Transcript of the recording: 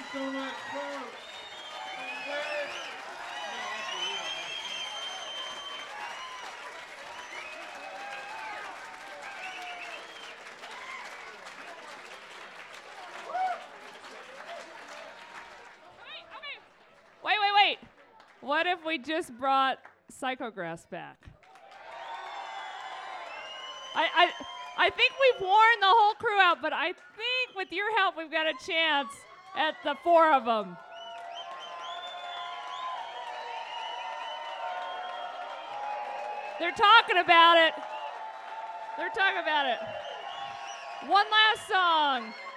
so much, folks. Wait. What if we just brought Psychograss back? I think we've worn the whole crew out, but I think with your help, we've got a chance at the four of them. They're talking about it. One last song.